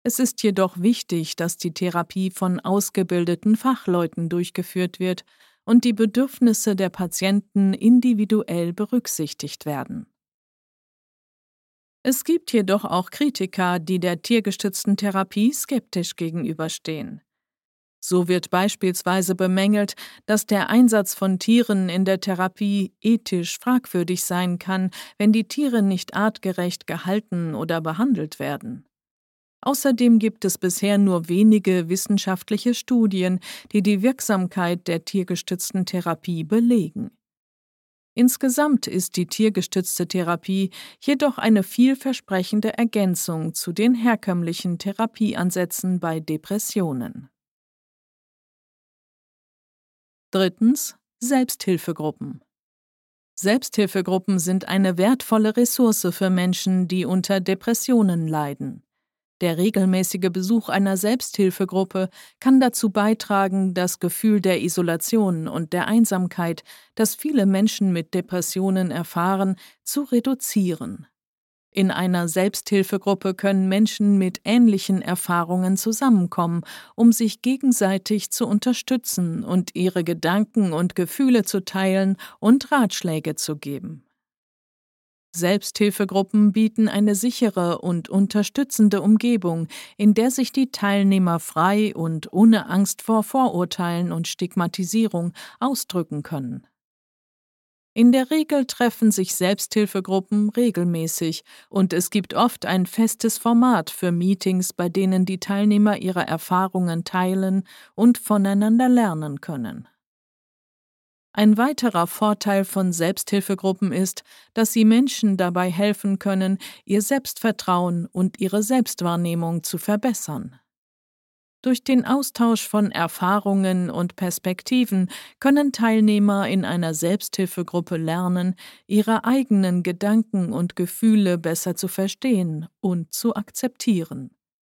Es ist jedoch wichtig, dass die Therapie von ausgebildeten Fachleuten durchgeführt wird und die Bedürfnisse der Patienten individuell berücksichtigt werden. Es gibt jedoch auch Kritiker, die der tiergestützten Therapie skeptisch gegenüberstehen. So wird beispielsweise bemängelt, dass der Einsatz von Tieren in der Therapie ethisch fragwürdig sein kann, wenn die Tiere nicht artgerecht gehalten oder behandelt werden. Außerdem gibt es bisher nur wenige wissenschaftliche Studien, die die Wirksamkeit der tiergestützten Therapie belegen. Insgesamt ist die tiergestützte Therapie jedoch eine vielversprechende Ergänzung zu den herkömmlichen Therapieansätzen bei Depressionen. Drittens. Selbsthilfegruppen. Selbsthilfegruppen sind eine wertvolle Ressource für Menschen, die unter Depressionen leiden. Der regelmäßige Besuch einer Selbsthilfegruppe kann dazu beitragen, das Gefühl der Isolation und der Einsamkeit, das viele Menschen mit Depressionen erfahren, zu reduzieren. In einer Selbsthilfegruppe können Menschen mit ähnlichen Erfahrungen zusammenkommen, um sich gegenseitig zu unterstützen und ihre Gedanken und Gefühle zu teilen und Ratschläge zu geben. Selbsthilfegruppen bieten eine sichere und unterstützende Umgebung, in der sich die Teilnehmer frei und ohne Angst vor Vorurteilen und Stigmatisierung ausdrücken können. In der Regel treffen sich Selbsthilfegruppen regelmäßig und es gibt oft ein festes Format für Meetings, bei denen die Teilnehmer ihre Erfahrungen teilen und voneinander lernen können. Ein weiterer Vorteil von Selbsthilfegruppen ist, dass sie Menschen dabei helfen können, ihr Selbstvertrauen und ihre Selbstwahrnehmung zu verbessern. Durch den Austausch von Erfahrungen und Perspektiven können Teilnehmer in einer Selbsthilfegruppe lernen, ihre eigenen Gedanken und Gefühle besser zu verstehen und zu akzeptieren.